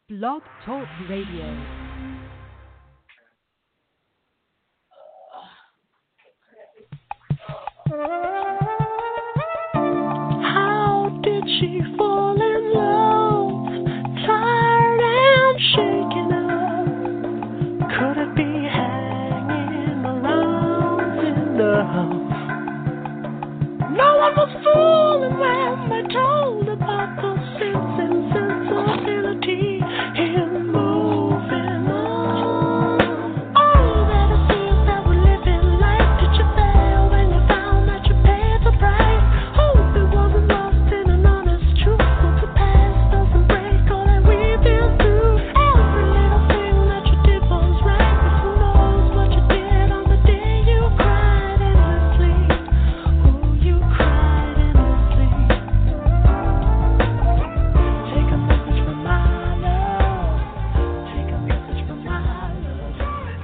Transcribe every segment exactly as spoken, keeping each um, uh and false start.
Blog Talk Radio. How did she fall in love? Tired and shaken up. Could it be hanging around in the house? No one was fooling when they told about the sense and sensibility in moving on. All that I see is that we're living life. Did you fail when you found that you paid the price? Hope it wasn't lost in an honest truth. But the past doesn't break all that we've been through. Every little thing that you did was right. But who knows what you did on the day you cried endlessly? Oh, you cried endlessly. Take a message from my love. Take a message from my love.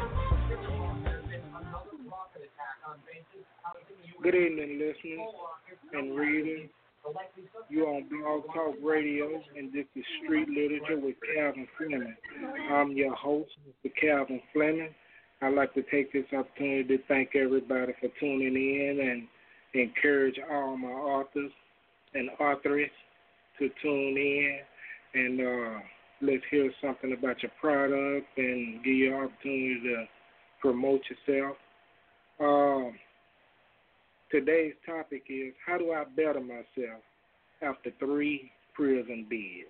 Good evening, listeners and readers. You on Blog Talk Radio, and this is Street Literature with Calvin Fleming. I'm your host, Mister Calvin Fleming. I'd like to take this opportunity to thank everybody for tuning in and encourage all my authors and authors to tune in and uh, let's hear something about your product and give you an opportunity to promote yourself. Um, Today's topic is, how do I better myself after three prison beds?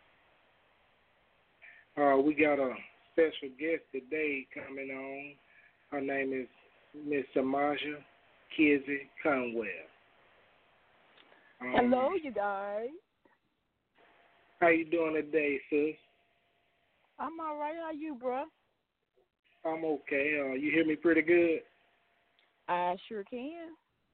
Uh, we got a special guest today coming on. Her name is Miss Samaja Kizzy Conwell. Um, Hello, you guys. How you doing today, sis? I'm all right. How you, bruh? I'm okay. Uh, you hear me pretty good? I sure can.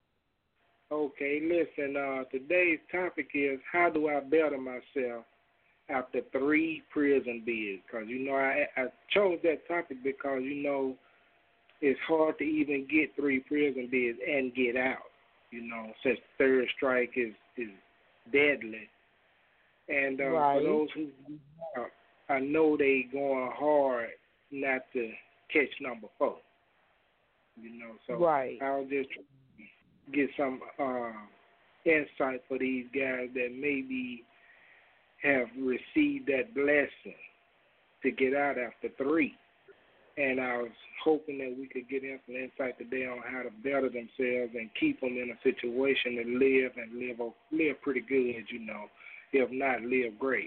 Okay, listen, uh, today's topic is, how do I better myself after three prison beds? Because, you know, I, I chose that topic because, you know, it's hard to even get three prison beds and get out, you know, since third strike is, is deadly. And uh, right. for those who uh, I know they going hard not to catch number four, you know, so right. I'll just get some uh, insight for these guys that maybe have received that blessing to get out after three. And I was hoping that we could get in some insight today on how to better themselves and keep them in a situation to live and live live pretty good, you know, if not live great.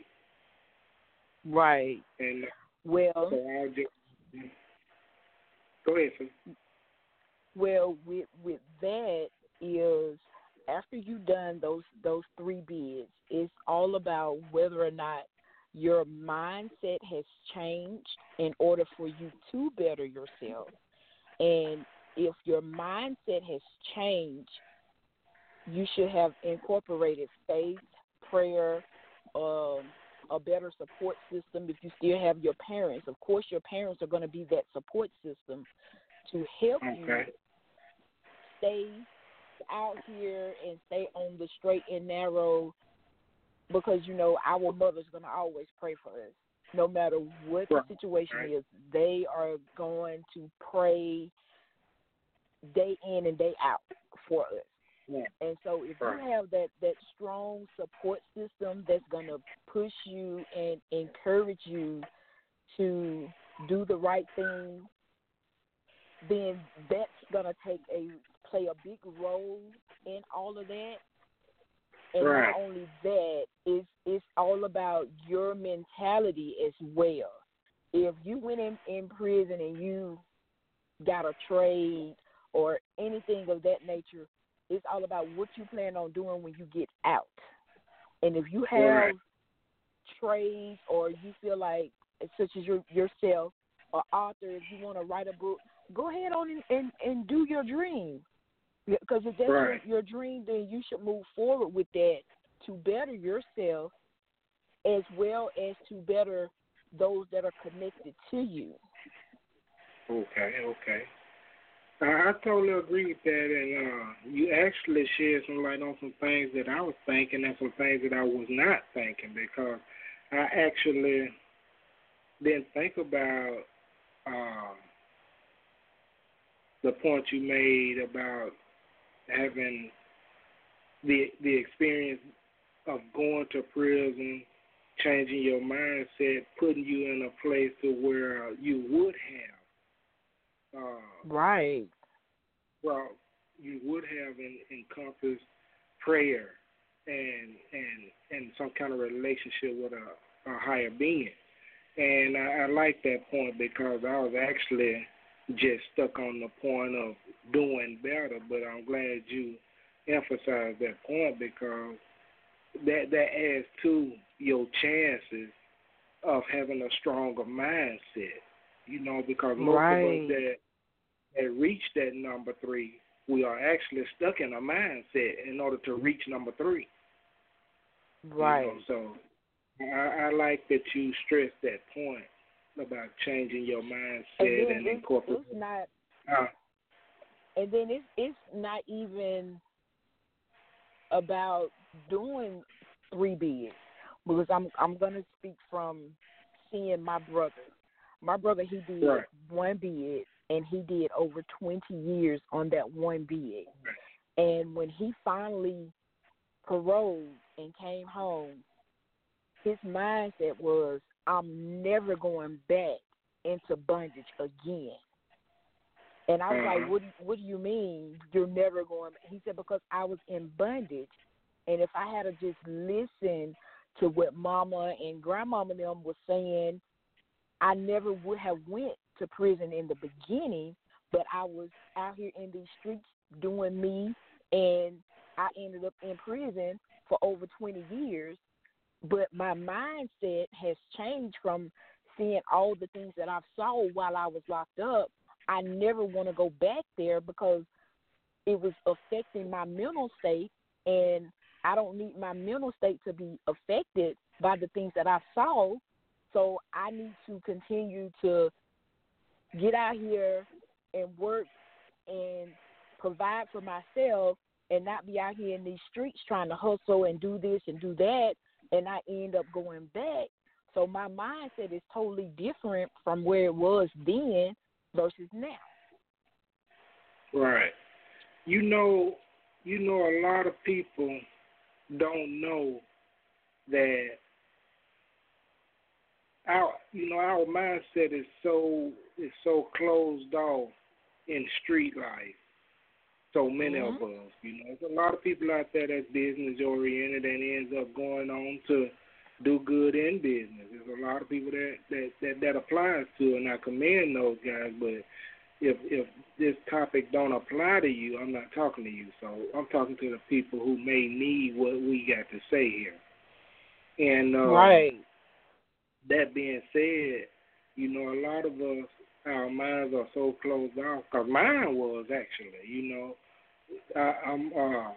Right. And well, so I'll just go ahead, sir. Well, with with that is, after you've done those those three bids, it's all about whether or not your mindset has changed in order for you to better yourself. And if your mindset has changed, you should have incorporated faith, prayer, um, a better support system. If you still have your parents, of course your parents are going to be that support system to help Okay. you stay out here and stay on the straight and narrow, because, you know, our mother's going to always pray for us. No matter what the situation right. is, they are going to pray day in and day out for us. Yeah. And so if right. you have that, that strong support system that's going to push you and encourage you to do the right thing, then that's going to take a play a big role in all of that. And right. not only that, it's, it's all about your mentality as well. If you went in, in prison and you got a trade or anything of that nature, it's all about what you plan on doing when you get out. And if you have right. trades, or you feel like, such as your, yourself, or author, if you want to write a book, go ahead on and, and, and do your dream. Because if that's right. your, your dream, then you should move forward with that to better yourself as well as to better those that are connected to you. Okay, okay. I, I totally agree with that, and uh, you actually shed some light on some things that I was thinking and some things that I was not thinking, because I actually then think about uh, the point you made about having the the experience of going to prison, changing your mindset, putting you in a place to where you would have, uh, right. well, you would have en- encompassed prayer and and and some kind of relationship with a, a higher being. And I, I like that point because I was actually just stuck on the point of doing better, but I'm glad you emphasized that point because that that adds to your chances of having a stronger mindset. You know, because most right. of us that that reach that number three, we are actually stuck in a mindset in order to reach number three. Right. You know, so I, I like that you stressed that point about changing your mindset and, and it's, incorporating. It's not, uh, and then it's it's not even about doing three bids because I'm I'm gonna speak from seeing my brother. My brother, he did right. one bid, and he did over twenty years on that one bid. And when he finally paroled and came home, his mindset was, I'm never going back into bondage again. And I was uh-huh. like, what do, what do you mean you're never going back? He said, because I was in bondage, and if I had to just listen to what Mama and Grandmama and them were saying, I never would have went to prison in the beginning, but I was out here in these streets doing me, and I ended up in prison for over twenty years. But my mindset has changed from seeing all the things that I've saw while I was locked up. I never want to go back there because it was affecting my mental state, and I don't need my mental state to be affected by the things that I saw. So I need to continue to get out here and work and provide for myself and not be out here in these streets trying to hustle and do this and do that, and I end up going back. So my mindset is totally different from where it was then versus now. Right. You know, you know, a lot of people don't know that our, you know, our mindset is so is so closed off in street life. So many mm-hmm. of us, you know, there's a lot of people out there that's business oriented and ends up going on to do good in business. There's a lot of people that that that, that applies to, and I commend those guys. But if if this topic don't apply to you, I'm not talking to you. So I'm talking to the people who may need what we got to say here. And uh, right. That being said, you know, a lot of us, our minds are so closed off. Because mine was actually, you know, I, I'm uh,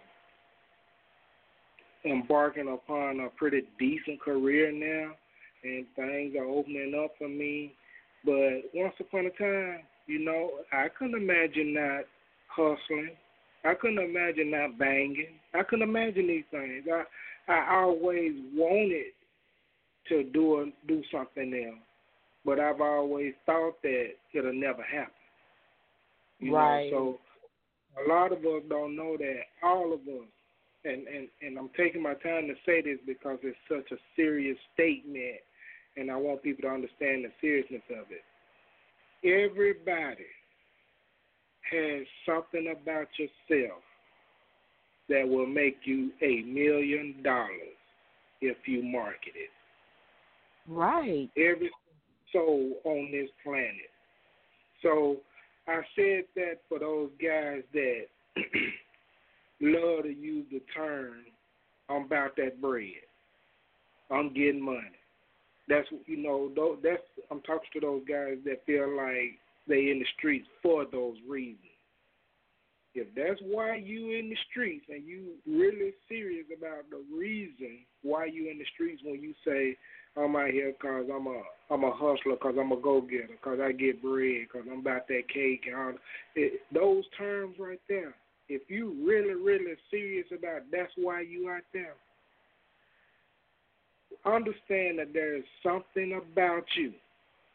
embarking upon a pretty decent career now, and things are opening up for me. But once upon a time, you know, I couldn't imagine not hustling. I couldn't imagine not banging. I couldn't imagine these things. I I always wanted to do a, do something else, but I've always thought that it'll never happen. You right. know, so a lot of us don't know that all of us, and, and, and I'm taking my time to say this because it's such a serious statement, and I want people to understand the seriousness of it. Everybody has something about yourself that will make you a million dollars if you market it. Right. Every soul on this planet. So I said that for those guys that love to use the term, I'm about that bread. I'm getting money. That's, you know, that's I'm talking to those guys that feel like they in the streets for those reasons. If that's why you in the streets and you really serious about the reason why you in the streets, when you say, I'm out here because I'm a I'm a hustler, because I'm a go-getter, because I get bread, because I'm about that cake, and all it, those terms right there, if you really, really serious about that's why you out there, understand that there is something about you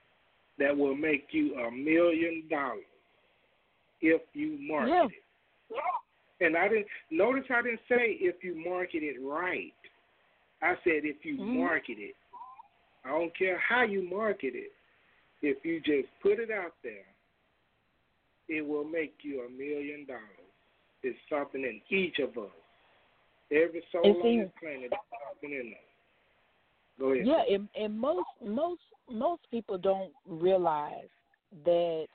that will make you a million dollars if you market Yeah. it. And I didn't notice I didn't say if you market it right. I said if you Mhm. market it. I don't care how you market it. If you just put it out there, it will make you a million dollars. It's something in each of us. Every soul And on see- this planet is something in us. Go ahead. Yeah, and, and most most most people don't realize that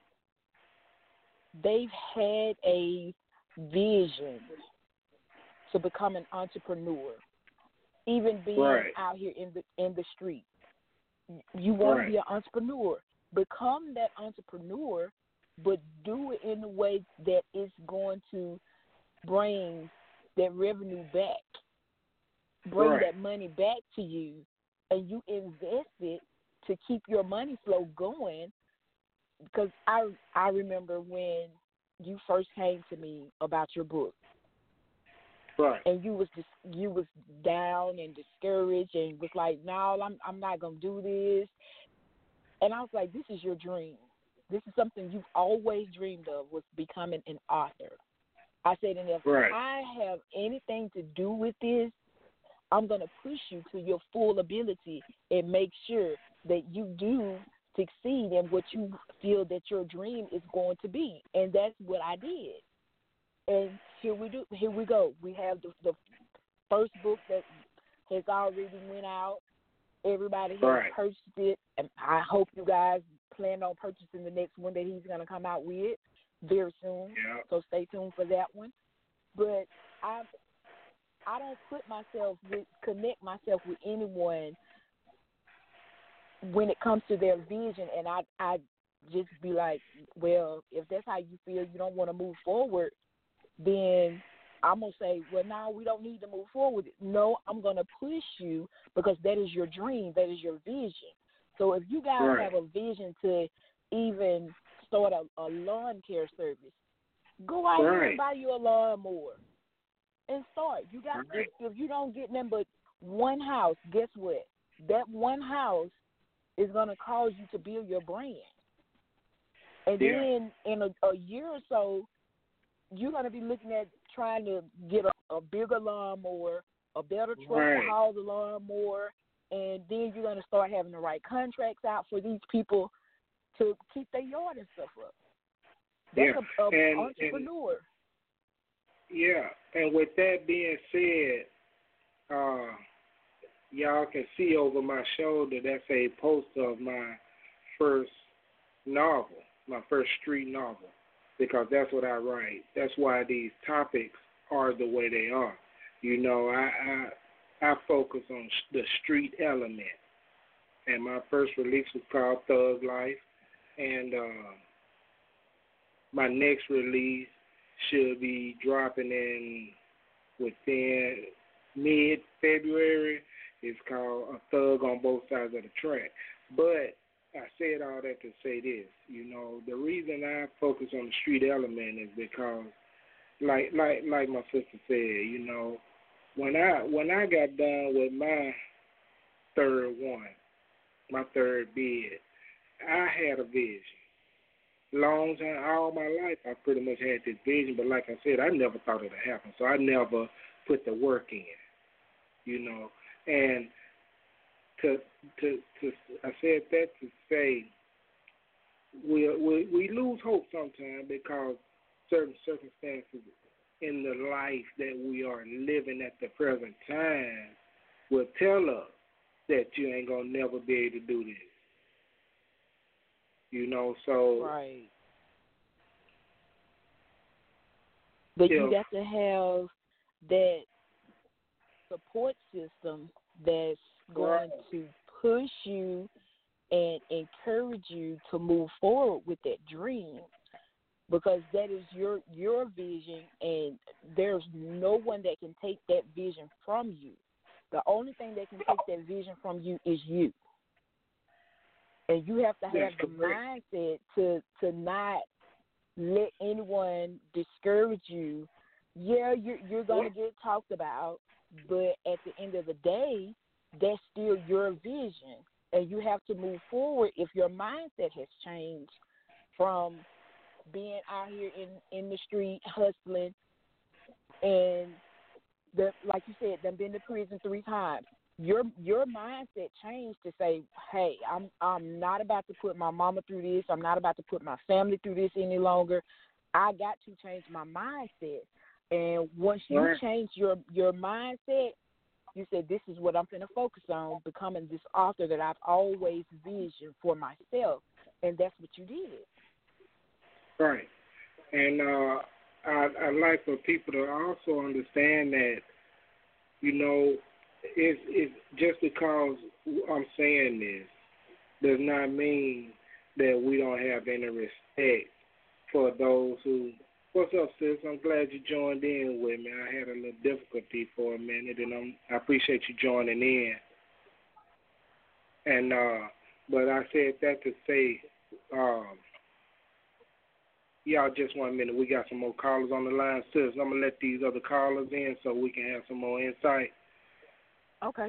they've had a vision to become an entrepreneur, even being Right. out here in the in the street. You want Right. to be an entrepreneur, become that entrepreneur, but do it in a way that is going to bring that revenue back, bring Right. that money back to you, and you invest it to keep your money flow going. Because I I remember when you first came to me about your book, Right. and you was just you was down and discouraged, and was like, "No, I'm I'm not gonna do this." And I was like, "This is your dream. This is something you've always dreamed of, was becoming an author." I said, "And if Right. I have anything to do with this, I'm gonna push you to your full ability and make sure that you do succeed in what you feel that your dream is going to be." And that's what I did. And here we do. Here we go. We have the, the first book that has already went out. Everybody has Right. purchased it, and I hope you guys plan on purchasing the next one that he's going to come out with very soon. Yeah. So stay tuned for that one. But I, I don't put myself with connect myself with anyone when it comes to their vision, and I, I just be like, well, if that's how you feel, you don't want to move forward, then I'm going to say, well, no, we don't need to move forward. No, I'm going to push you because that is your dream. That is your vision. So if you guys Right. have a vision to even start a, a lawn care service, go out here Right. and buy you a lawnmower and start. You got Right. if, if you don't get nothing but one house, guess what? That one house is going to cause you to build your brand. And Yeah. then in a, a year or so, you're going to be looking at trying to get a, a bigger lawnmower, a better truck Right. to haul the lawnmower, and then you're going to start having the right contracts out for these people to keep their yard and stuff up. That's Yeah. a, a And- entrepreneur. Yeah, and with that being said, uh, y'all can see over my shoulder that's a poster of my first novel, my first street novel, because that's what I write. That's why these topics are the way they are. You know, I I, I focus on the street element, and my first release was called Thug Life, and uh, my next release should be dropping in within mid-February. It's called A Thug on Both Sides of the Track. But I said all that to say this. You know, the reason I focus on the street element is because, like like like my sister said, you know, when I when I got done with my third one, my third bid, I had a vision. Long time, all my life, I pretty much had this vision, but like I said, I never thought it would happen. So I never put the work in, you know. And to to to, I said that to say, we we we lose hope sometimes because certain circumstances in the life that we are living at the present time will tell us that you ain't gonna never be able to do this. You know, so Right. But you Yeah. got to have that support system that's going Right. to push you and encourage you to move forward with that dream, because that is your your vision, and there's no one that can take that vision from you. The only thing that can take that vision from you is you. And you have to have That's the correct. mindset to to not let anyone discourage you. Yeah, you're, you're going to get talked about, but at the end of the day, that's still your vision. and you have to move forward if your mindset has changed from being out here in, in the street hustling and the like you said, done been to prison three times. Your your mindset changed to say, hey, I'm I'm not about to put my mama through this. I'm not about to put my family through this any longer. I got to change my mindset. And once you right. change your, your mindset, you said, this is what I'm going to focus on, becoming this author that I've always visioned for myself. And that's what you did. Right. And uh, I, I like for people to also understand that, you know, it's, it's just because I'm saying this does not mean that we don't have any respect for those who, what's up, sis? I'm glad you joined in with me. I had a little difficulty for a minute, and I'm, I appreciate you joining in. And, uh, but I said that to say, um, y'all just one minute. We got some more callers on the line, sis. I'm going to let these other callers in so we can have some more insight. Okay.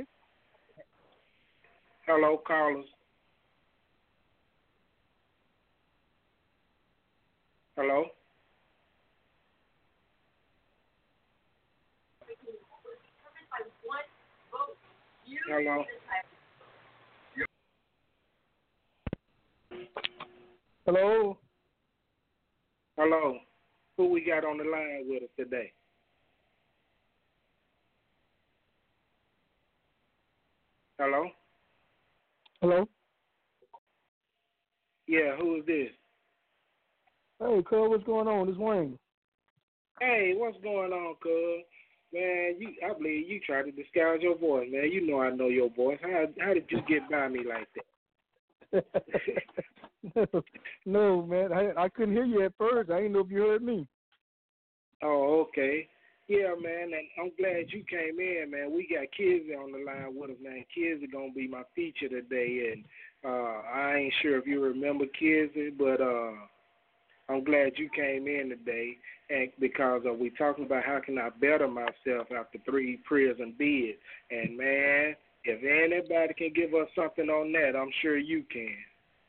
Hello, callers. Hello? Hello? Hello? Hello? Who we got on the line with us today? Hello? Hello? Yeah, who is this? Hey, cuz, what's going on? It's Wayne. Hey, what's going on, cuz? Man, you, I believe you tried to disguise your voice, man. You know I know your voice. How how did you get by me like that? no, no, man. I I couldn't hear you at first. I didn't know if you heard me. Oh, okay. Yeah, man, and I'm glad you came in, man. We got Kizzy on the line with us, man. Kizzy going to be my feature today, and uh, I ain't sure if you remember Kizzy, but uh, I'm glad you came in today, and because uh, we talking about how can I better myself after three prison bids. And, man, if anybody can give us something on that, I'm sure you can.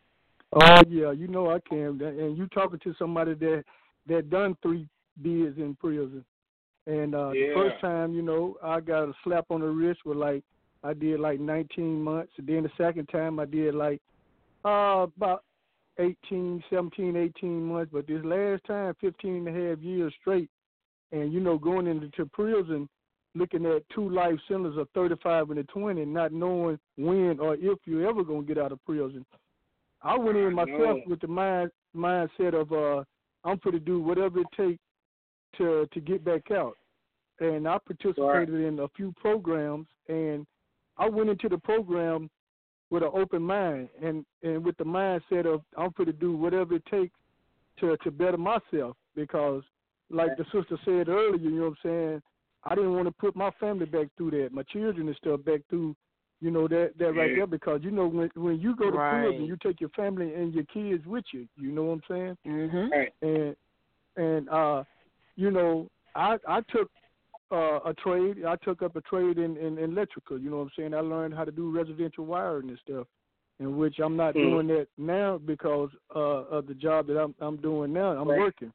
Oh, yeah, you know I can. And you talking to somebody that, that done three bids in prison. And uh, yeah. the first time, you know, I got a slap on the wrist with, like, I did, like, nineteen months. And then the second time I did, like, uh, about eighteen, seventeen, eighteen months. But this last time, fifteen and a half years straight. And, you know, going into prison, looking at two life sentences of thirty-five and a twenty, not knowing when or if you're ever going to get out of prison. I went in myself with the mind mindset of uh, I'm going to do whatever it takes to to get back out. And I participated right. in a few programs, and I went into the program with an open mind and, and with the mindset of I'm going to do whatever it takes to, to better myself because, like the sister said earlier, you know what I'm saying, I didn't want to put my family back through that, my children and stuff back through, you know, that, that right there because, you know, when when you go to right. prison, you take your family and your kids with you, you know what I'm saying? Mm-hmm. Right. And, and uh, you know, I I took uh, a trade. I took up a trade in, in, in electrical. You know what I'm saying? I learned how to do residential wiring and stuff, in which I'm not mm-hmm. doing that now because uh, of the job that I'm I'm doing now. I'm right. working,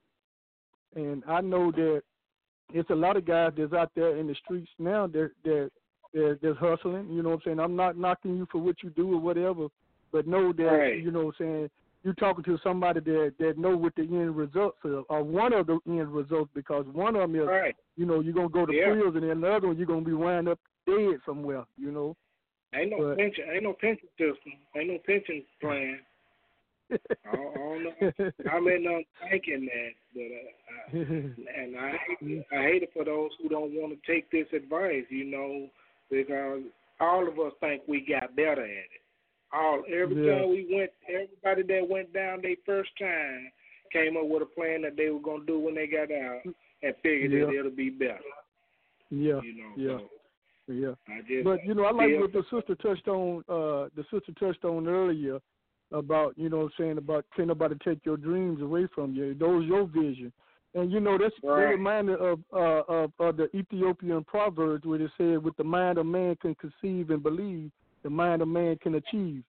and I know that it's a lot of guys that's out there in the streets now that that that that's hustling. You know what I'm saying? I'm not knocking you for what you do or whatever, but know that right. you know what I'm saying. You're talking to somebody that, that know what the end results are, or one of the end results, because one of them is, right. you know, you're going to go to yeah. prison, and the other one you're going to be wound up dead somewhere, you know. Ain't no but, pension, ain't no pension system, ain't no pension plan. I, don't, I don't know. I'm in um, thinking that, but uh, I, and I hate, I hate it for those who don't want to take this advice, you know, because all of us think we got better at it. All every yeah. time we went, everybody that went down their first time came up with a plan that they were gonna do when they got out, and figured yeah. that it'll be better. Yeah, you know. Yeah, so yeah. I just, but you know, I like feel, what the sister touched on. Uh, the sister touched on earlier about you know what I'm saying about can't nobody take your dreams away from you. Those your vision. And you know that's right. that reminder of, uh, of of the Ethiopian proverbs where it said, "With the mind of man can conceive and believe, the mind of man can achieve."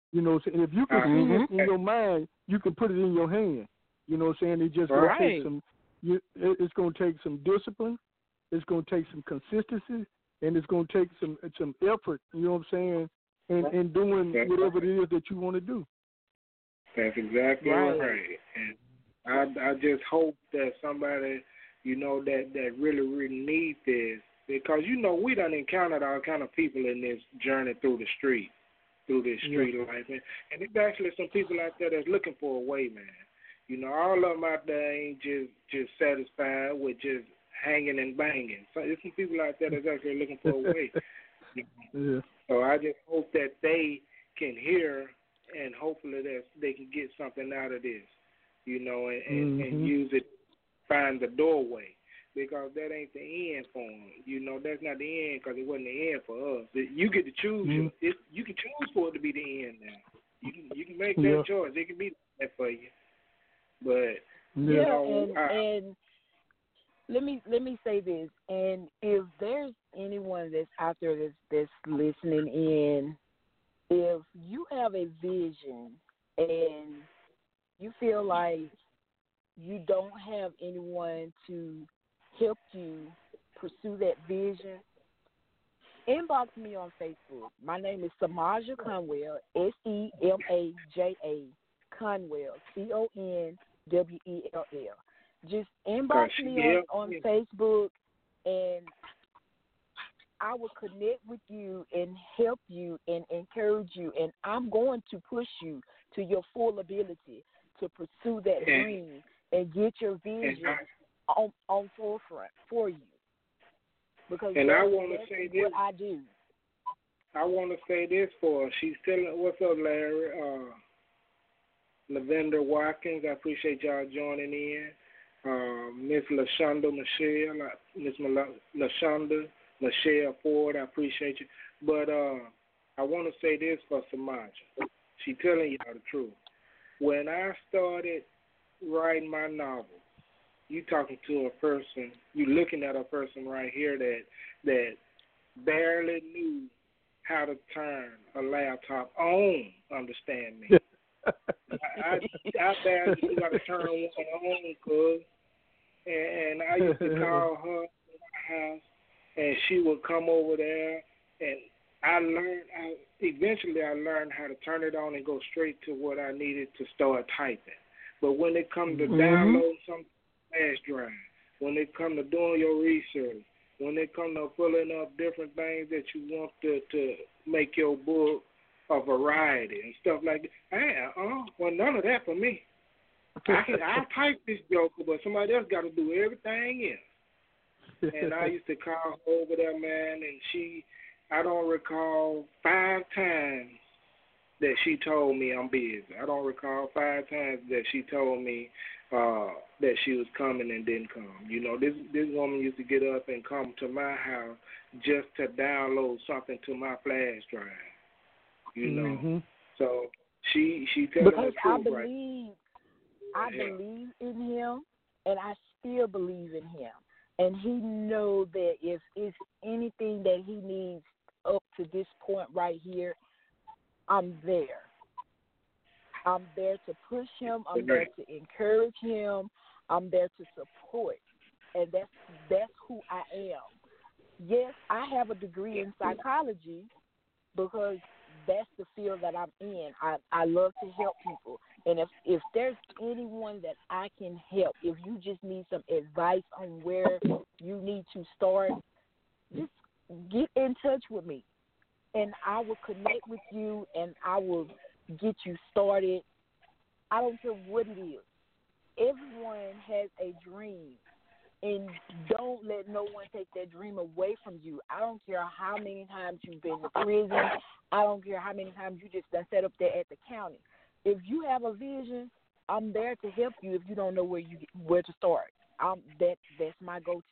You know, so if you can Mm-hmm. see it in your mind, you can put it in your hand. You know what I'm saying? It just gonna Right. take some. You, it, it's gonna take some discipline. It's gonna take some consistency, and it's gonna take some some effort. You know what I'm saying? In in doing That's whatever right. it is that you want to do. That's exactly Right. right. And I I just hope that somebody, you know, that, that really, really need this, because, you know, we done encountered all kind of people in this journey through the street, through this street Yeah. life. And, and there's actually some people out there that's looking for a way, man. You know, all of them out there ain't just, just satisfied with just hanging and banging. So there's some people out there that's actually looking for a way. Yeah. So I just hope that they can hear, and hopefully that they can get something out of this, you know, and, and, Mhm. and use it, find the doorway, because that ain't the end for them. You know, that's not the end, because it wasn't the end for us. You get to choose. Mhm. Your, it, you can choose for it to be the end now. You can you can make that Yeah. choice. It can be that for you. But Yeah. Yeah, know, and I- and let me let me say this, and if there's anyone that's out there that's that's listening in, if you have a vision and you feel like you don't have anyone to help you pursue that vision, inbox me on Facebook. My name is Samaja Conwell, S E M A J A Conwell, C O N W E L L. Just inbox Gosh, me yeah, on, on yeah. Facebook, and I will connect with you and help you and encourage you, and I'm going to push you to your full ability to pursue that And- dream and get your vision I- on on forefront for you. Because And I that's, wanna that's say what this. I do. I want to say this for her. She's telling, what's up, Larry? Uh, Lavender Watkins, I appreciate y'all joining in. Uh, Miss LaShonda Michelle, uh, Miss Mala- LaShonda Michelle Ford, I appreciate you. But uh, I want to say this for Samaja. She telling y'all the truth. When I started writing my novel, you talking to a person, you looking at a person right here that that barely knew how to turn a laptop on, understand me. I, I, I barely knew how to turn one on, cuz. And, and I used to call her to my house, and she would come over there, and I learned, I, eventually I learned how to turn it on and go straight to what I needed to start typing. But when it comes to Mhm. download some flash drive, when it comes to doing your research, when it comes to pulling up different things that you want to, to make your book a variety and stuff like that, hey, uh, well, none of that for me. I can I type this joker, but somebody else got to do everything else. And I used to call her over there, man, and she, I don't recall five times that she told me I'm busy. I don't recall five times that she told me uh, that she was coming and didn't come. You know, this this woman used to get up and come to my house just to download something to my flash drive. You know, Mhm. so she she telling Because the I truth, right? believe, I Yeah. believe in him, and I still believe in him. And he know that if it's anything that he needs up to this point right here, I'm there. I'm there to push him. I'm there to encourage him. I'm there to support. And that's that's who I am. Yes, I have a degree in psychology because that's the field that I'm in. I, I love to help people. And if, if there's anyone that I can help, if you just need some advice on where you need to start, just get in touch with me. And I will connect with you, and I will get you started. I don't care what it is. Everyone has a dream, and don't let no one take that dream away from you. I don't care how many times you've been to prison. I don't care how many times you just done set up there at the county. If you have a vision, I'm there to help you if you don't know where you where to start. Um, that that's my go-to.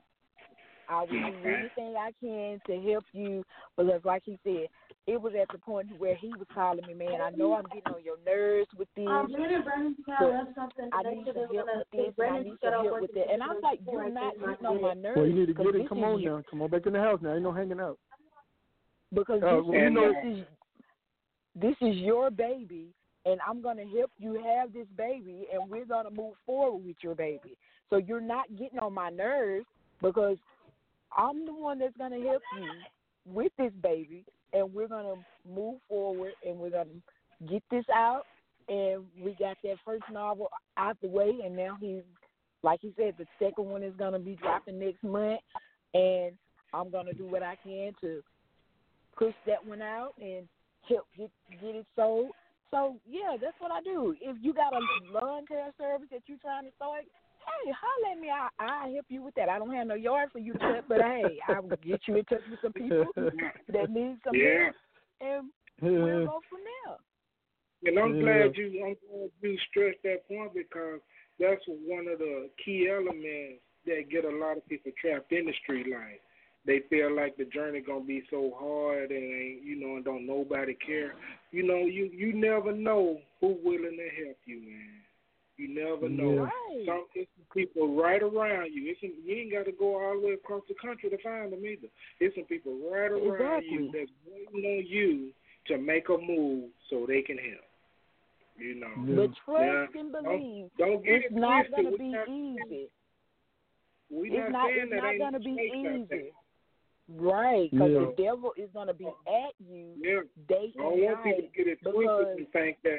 I will do anything I can to help you because, like he said, it was at the point where he was calling me, man, I know I'm getting on your nerves with this, Um, Brandon, Brandon, but something. I need some help with this, and I need some help with that. And I was like, you're not getting on my nerves. Well, you need to because get it. this Come is on you- now. Come on back in the house now. Ain't no hanging out. Because Uh, this, well, you is, know- this is this is your baby, and I'm going to help you have this baby, and we're going to move forward with your baby. So you're not getting on my nerves because I'm the one that's going to help you with this baby, and we're going to move forward, and we're going to get this out. And we got that first novel out the way, and now he's, like he said, the second one is going to be dropping next month, and I'm going to do what I can to push that one out and help get get it sold. So, yeah, that's what I do. If you got a lawn care service that you're trying to start, hey, holler at me. I, I'll help you with that. I don't have no yard for you to cut, but, hey, I will get you in touch with some people that need some yeah. help, and we'll go from there. And I'm Yeah. glad you I'm glad you stressed that point because that's one of the key elements that get a lot of people trapped in the street life. They feel like the journey gonna be so hard and ain't, you know, and don't nobody care. You know, you, you never know who willing to help you, man. You never know. Right. Some it's some people right around you. It's some, you ain't got to go all the way across the country to find them either. It's some people right around Exactly. you that's waiting on you to make a move so they can help. You know. Yeah. But trust Now, and believe, don't, don't get it's it not twisted. going to We be not- easy. We It's not, not, saying it's that not ain't going to be mistakes out there. easy. Right, because Yeah. the devil is going to be at you Yeah. day I don't and want people night. to get it twisted because- and think that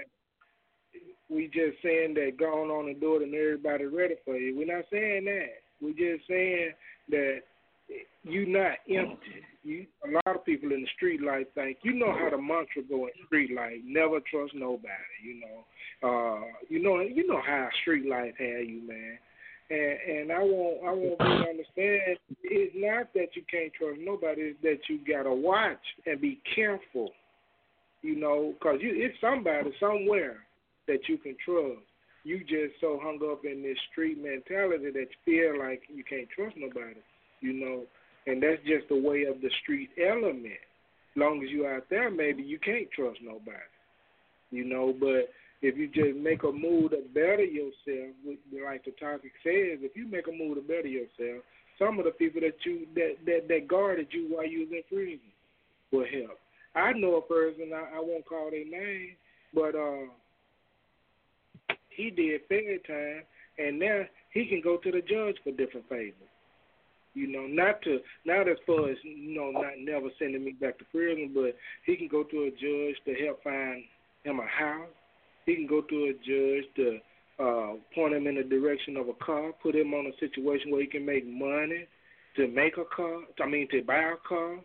we just saying that go on and do it and everybody ready for you. We're not saying that. We're just saying that you not empty. You a lot of people in the street life think you know how the mantra go in street life, never trust nobody, you know. Uh you know you know how street life had you, man. And and I want I want you to understand it's not that you can't trust nobody, it's that you gotta watch and be careful. You know, because you it's somebody somewhere that you can trust. You just so hung up in this street mentality that you feel like you can't trust nobody, you know, and that's just the way of the street element. Long as you out there, maybe you can't trust nobody, you know, but if you just make a move to better yourself, like the topic says, if you make a move to better yourself, some of the people that you that, that, that guarded you while you was in prison will help. I know a person, I, I won't call their name, but uh, he did fair time, and now he can go to the judge for different favors. You know, not to not as far as you know, not never sending me back to prison, but he can go to a judge to help find him a house. He can go to a judge to uh, point him in the direction of a car, put him on a situation where he can make money to make a car. I mean, to buy a car.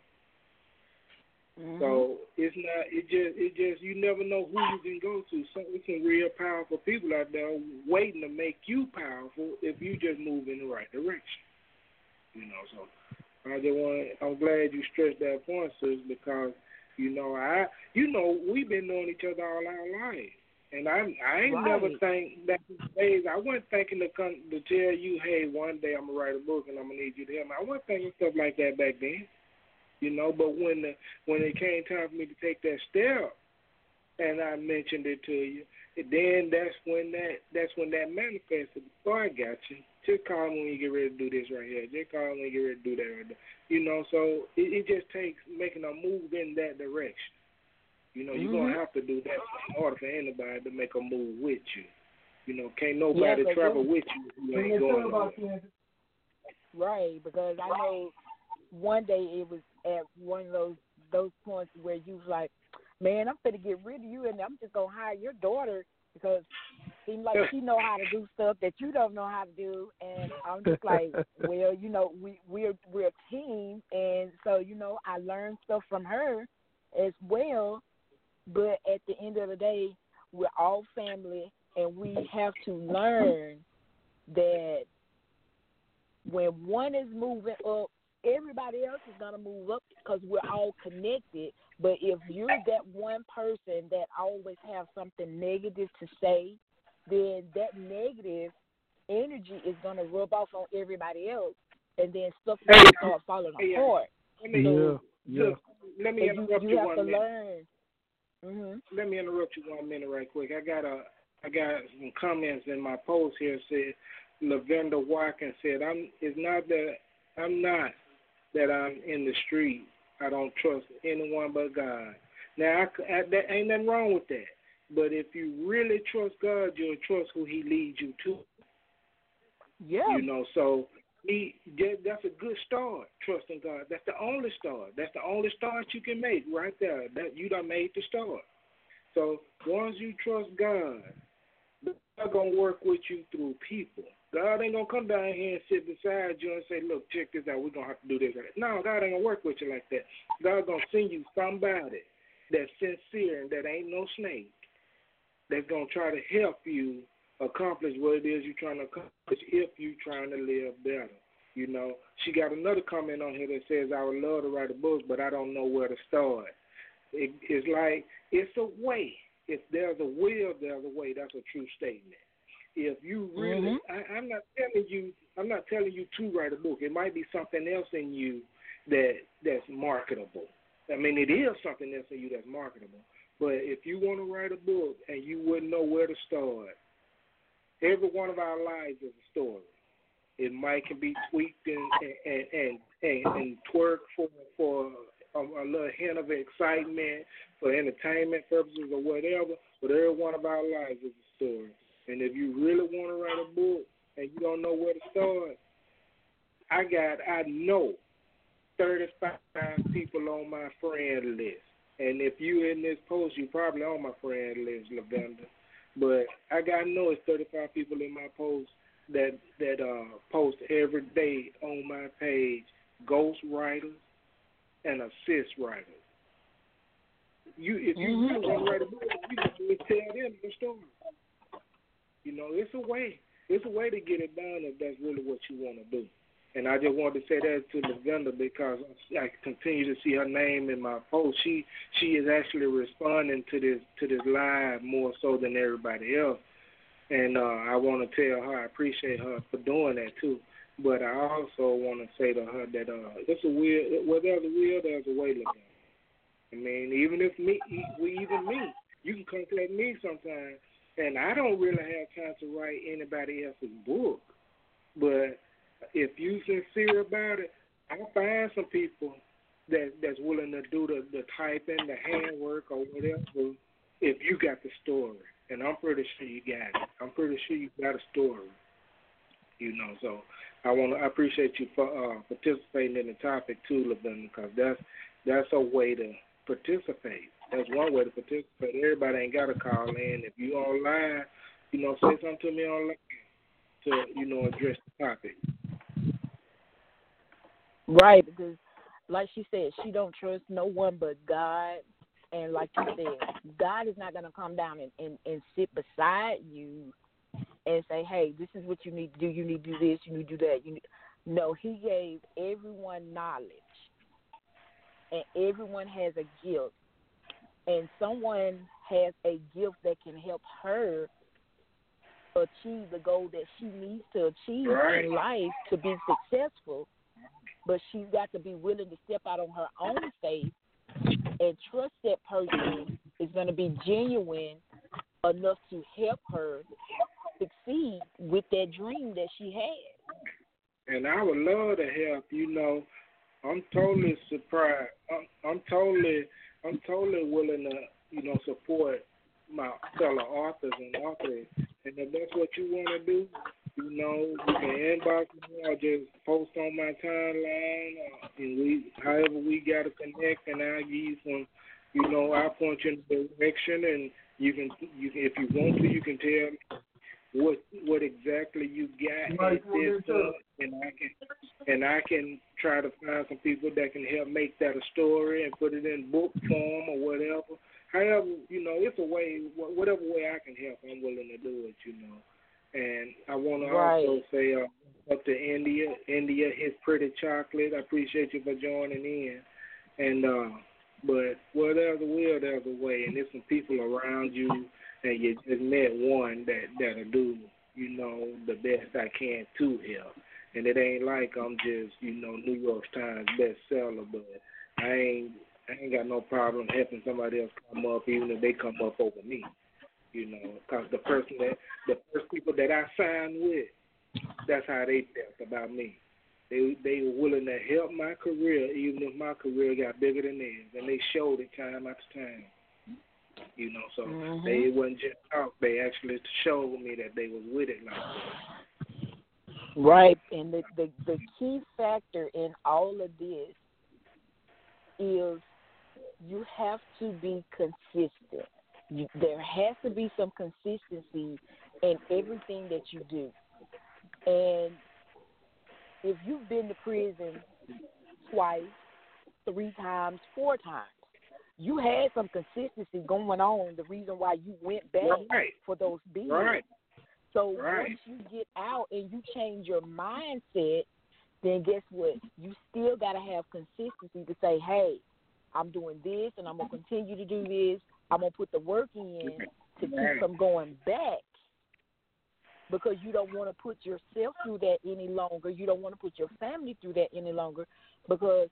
Mhm. So it's not. It just. It just. You never know who you can go to. Some some real powerful people out there waiting to make you powerful if you just move in the right direction. You know. So I just want. I'm glad you stressed that point, sis, because you know I. You know we've been knowing each other all our life, and I. I ain't Right. never think that days. I wasn't thinking to come to tell you, hey, one day I'm gonna write a book and I'm gonna need you to help me. I wasn't thinking stuff like that back then. You know, but when the, when it came time for me to take that step, and I mentioned it to you, then that's when that that's when that manifested. Boy, I got you. Just call me when you get ready to do this right here. Just call me when you get ready to do that right there. You know, so it, it just takes making a move in that direction. You know, you're Mhm. gonna have to do that in order for anybody to make a move with you. You know, can't nobody Yeah, 'cause travel it- with you if you ain't going nowhere. Right, because I know one day it was at one of those those points where you was like, man, I'm finna get rid of you, and I'm just gonna hire your daughter because it seems like she know how to do stuff that you don't know how to do. And I'm just like, well, you know, we we're we're a team, and so you know, I learned stuff from her as well. But at the end of the day, we're all family, and we have to learn that when one is moving up, everybody else is going to move up because we're all connected. But if you're that one person that always have something negative to say, then that negative energy is going to rub off on everybody else, and then stuff will Hey, start falling hey, apart. Let me, Yeah, yeah. look, let me And you, interrupt you you, have one to minute. learn. Mm-hmm. Let me interrupt you one minute right quick. I got a I got some comments in my post here. Said Lavender Watkins said, "I'm. It's not that I'm not that I'm in the street. I don't trust anyone but God. Now, I, I, there ain't nothing wrong with that. But if you really trust God, you'll trust who He leads you to. Yeah. You know, so he that's a good start, trusting God. That's the only start. That's the only start you can make right there. That you done made the start. So once you trust God, God gonna work with you through people. God ain't gonna come down here and sit beside you and say, look, check this out, we're gonna have to do this. No, God ain't gonna work with you like that. God gonna send you somebody that's sincere and that ain't no snake, that's going to try to help you accomplish what it is you're trying to accomplish if you're trying to live better. You know, she got another comment on here that says, I would love to write a book, but I don't know where to start. It, it's like, it's a way. If there's a will, there's a way. That's a true statement. If you really, mm-hmm. I, I'm not telling you, I'm not telling you to write a book. It might be something else in you that that's marketable. I mean, it is something else in you that's marketable. But if you want to write a book and you wouldn't know where to start, every one of our lives is a story. It might can be tweaked and and and, and, and twerked for for a, a little hint of excitement, for entertainment purposes or whatever. But every one of our lives is a story. And if you really want to write a book and you don't know where to start, I got I know thirty-five people on my friend list. And if you in this post, you probably on my friend list, Lavender. But I got to know it's thirty-five people in my post that that uh, post every day on my page, ghost writers and assist writers. You, if you mm-hmm. really want to write a book, you can tell them the story. You know, it's a way. It's a way to get it done if that's really what you want to do. And I just wanted to say that to Lavender because I continue to see her name in my post. She she is actually responding to this to this live more so than everybody else. And uh, I want to tell her I appreciate her for doing that too. But I also want to say to her that uh, it's a will. Where there's a will, there's a way, Lavender. I mean, even if me, we even me, you can contact me sometime, and I don't really have time to write anybody else's book, but if you sincere about it, I'll find some people that that's willing to do the, the typing, the handwork, or whatever. If you got the story, and I'm pretty sure you got it. I'm pretty sure you got a story. You know, so I want to I appreciate you for uh, participating in the topic too, Lavender, because that's that's a way to participate. That's one way to participate. Everybody ain't got to call in. If you online, you know, say something to me online to you know address the topic. Right, because like she said, she don't trust no one but God. And like you said, God is not going to come down and, and, and sit beside you and say, hey, this is what you need to do. You need to do this. You need to do that. You need... No, he gave everyone knowledge. And everyone has a gift. And someone has a gift that can help her achieve the goal that she needs to achieve right. in life to be successful. But she's got to be willing to step out on her own faith and trust that person is going to be genuine enough to help her succeed with that dream that she had. And I would love to help. You know, I'm totally surprised. I'm, I'm totally, I'm totally willing to, you know, support my fellow authors and authors. And if that's what you want to do, you know, you can inbox me or just post on my timeline, uh, and we, however we got to connect, and I'll give you some, you know, I'll point you in the direction, and you can, you can, if you want to, you can tell me what what exactly you got at this point, and I can, and I can try to find some people that can help make that a story and put it in book form or whatever. However, you know, it's a way, whatever way I can help, I'm willing to do it, you know. And I want to right. also say uh, up to India, India, his pretty chocolate. I appreciate you for joining in. And uh, but where there's a will, there's a way. And there's some people around you, and you just met one that that'll do, you know, the best I can to help. And it ain't like I'm just, you know, New York Times bestseller, but I ain't I ain't got no problem helping somebody else come up, even if they come up over me. You know, because the person that the first people that I signed with, that's how they felt about me. They they were willing to help my career, even if my career got bigger than theirs, and they showed it time after time. You know, so mm-hmm. they wasn't just talk; they actually showed me that they was with it like that. Right, and the the, the key factor in all of this is you have to be consistent. You, there has to be some consistency in everything that you do, and if you've been to prison twice, three times, four times, you had some consistency going on, the reason why you went back right. for those beats. Right. So right. once you get out and you change your mindset, then guess what? You still got to have consistency to say, hey, I'm doing this and I'm going to continue to do this. I'm going to put the work in to keep right. from going back. Because you don't want to put yourself through that any longer. You don't want to put your family through that any longer. Because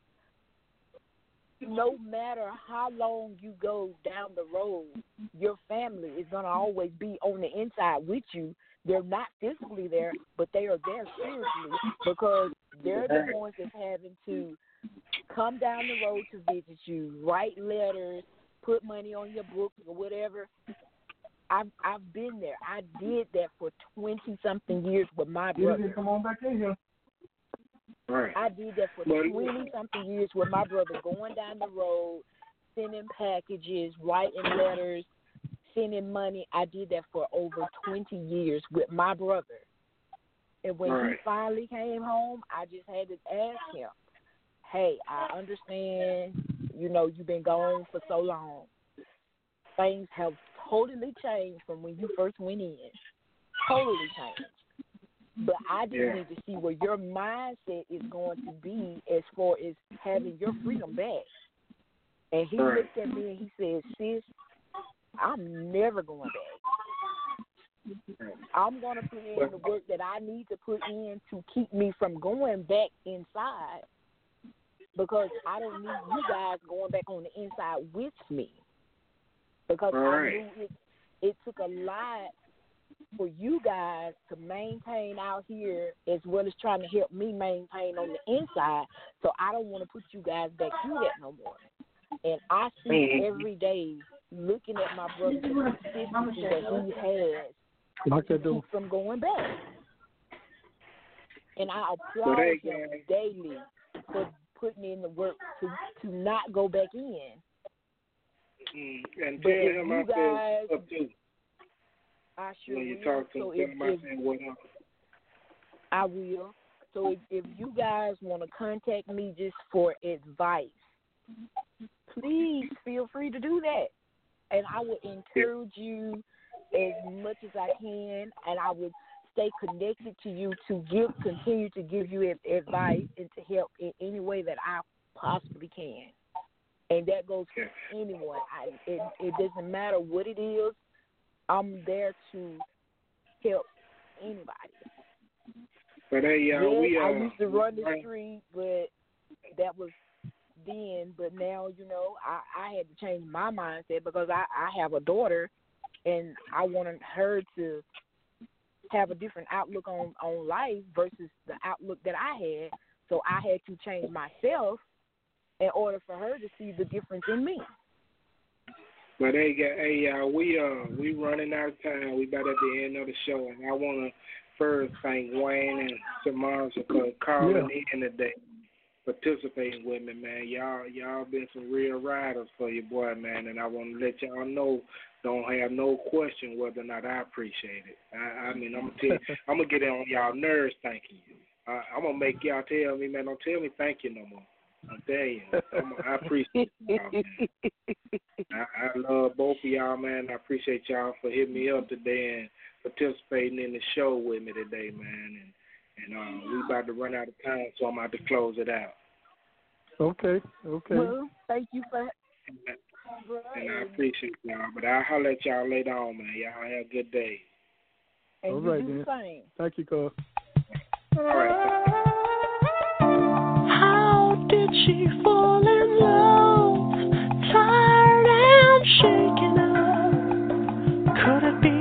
no matter how long you go down the road, your family is going to always be on the inside with you. They're not physically there, but they are there spiritually because they're the ones that's having to come down the road to visit you, write letters, put money on your books or whatever. I've I've been there. I did that for twenty something years with my brother. Come on back in here. Right. I did that for twenty something years with my brother, going down the road, sending packages, writing letters, sending money. I did that for over twenty years with my brother. And when right. he finally came home, I just had to ask him, "Hey, I understand. You know, you've been gone for so long. Things have totally changed from when you first went in. Totally changed. But I just yeah. need to see where your mindset is going to be as far as having your freedom back." And he right. looked at me and he said, "Sis, I'm never going back. I'm going to put in the work that I need to put in to keep me from going back inside because I don't need you guys going back on the inside with me. Because All I right. knew it, it took a lot for you guys to maintain out here as well as trying to help me maintain on the inside. So I don't want to put you guys back through that no more." And I see mm-hmm. every day looking at my brother, the consistency that he has Lock to that door. keep from going back. And I applaud So they, him uh, daily for putting in the work to, to not go back in. Mm, and But tell if him you I guys, said up too. I sure When you will. talk to So him, if, tell him if I said what up. I will. So if, if you guys want to contact me just for advice, please feel free to do that. And I would encourage you as much as I can, and I would stay connected to you to give, continue to give you advice and to help in any way that I possibly can. And that goes for anyone. I, it, it doesn't matter what it is. I'm there to help anybody. But hey, uh, yes, we uh, I used to run the street, but that was then. But now, you know, I, I had to change my mindset because I, I have a daughter, and I wanted her to have a different outlook on, on life versus the outlook that I had. So I had to change myself in order for her to see the difference in me. But hey, hey, uh, we uh, we running out of time. We about at the end of the show, and I want to first thank Wayne and Samantha for calling yeah. in today, participating with me, man. Y'all, y'all been some real riders for your boy, man, and I want to let y'all know, don't have no question whether or not I appreciate it. I, I mean, I'm gonna tell you, I'm gonna get on y'all nerves thanking you. I, I'm gonna make y'all tell me, man, don't tell me thank you no more. I'm telling you, I'm, I appreciate y'all, man. I, I love both of y'all, man. I appreciate y'all for hitting me up today and participating in the show with me today, man. And, and uh, we about to run out of time, so I'm about to close it out. Okay, okay. Well, thank you for And, and I appreciate y'all, but I'll holler at y'all later on, man. Y'all have a good day. And All you right, do man. the same. Thank you, Carl. All right. How did she fall in love? Tired and shaken up. Could it be